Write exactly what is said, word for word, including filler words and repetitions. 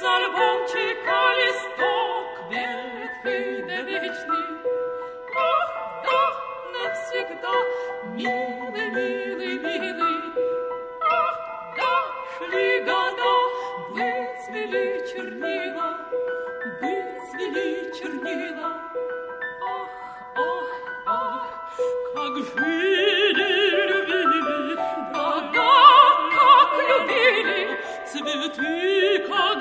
альбомчика листок ветхий да вечный. Ах, да, навсегда, милый, милый, милый. Ах, да, шли года, выцвели чернила, выцвели чернила. Ах, ах, ах, как жили, любили, да, да, как любили, цветы, как